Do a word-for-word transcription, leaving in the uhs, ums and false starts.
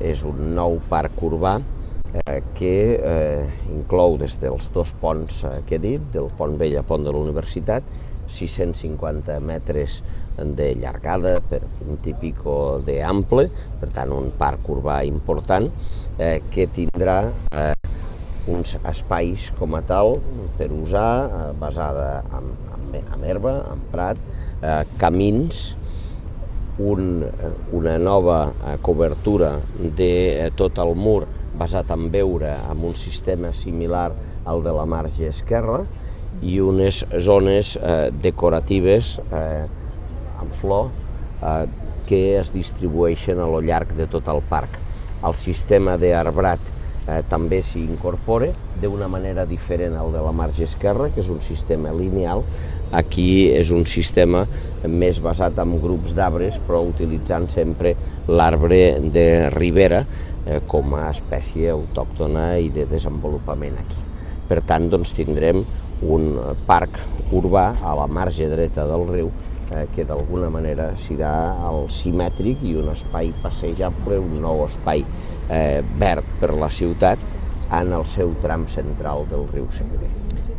és un nou parc urbà eh, que eh, inclou des dels dos ponts eh, que he dit, del pont vell a pont de la Universitat, sis-cents cinquanta metres de llargada per vint i pico d'ample, per tant un parc urbà important eh, que tindrà eh, uns espais com a tal per usar, eh, basada en, en, en herba, en prat, eh, camins, un, una nova eh, cobertura de eh, tot el mur basat en veure amb un sistema similar al de la marge esquerra i unes zones eh, decoratives eh, amb flor eh, que es distribueixen a lo llarg de tot el parc. El sistema d'arbrat Eh, també s'hi incorpora d'una manera diferent al de la marge esquerra, que és un sistema lineal. Aquí és un sistema més basat en grups d'arbres, però utilitzant sempre l'arbre de ribera eh, com a espècie autòctona i de desenvolupament aquí. Per tant, doncs, tindrem un parc urbà a la marge dreta del riu eh, que d'alguna manera serà el simètric i un espai passejable, un nou espai eh, verd per la ciutat en el seu tram central del riu Segre.